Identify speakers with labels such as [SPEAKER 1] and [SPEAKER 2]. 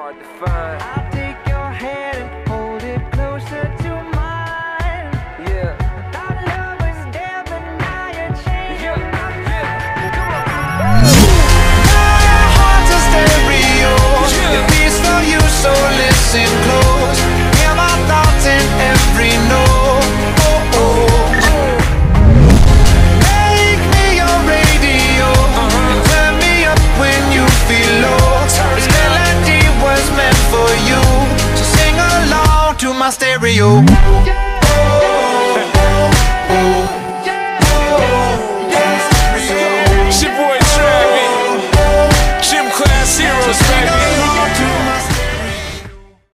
[SPEAKER 1] hard to find.
[SPEAKER 2] I'll take your hand and hold it closer to mine.
[SPEAKER 1] Yeah.
[SPEAKER 2] Our love was there, but now you're changing my mind.
[SPEAKER 3] My heart's a stereo. It beats for you, so listen close. Hear my thoughts in every note. Oh, oh. Make me your radio and turn me up when you feel low. This melody was meant for you, so sing along to my stereo.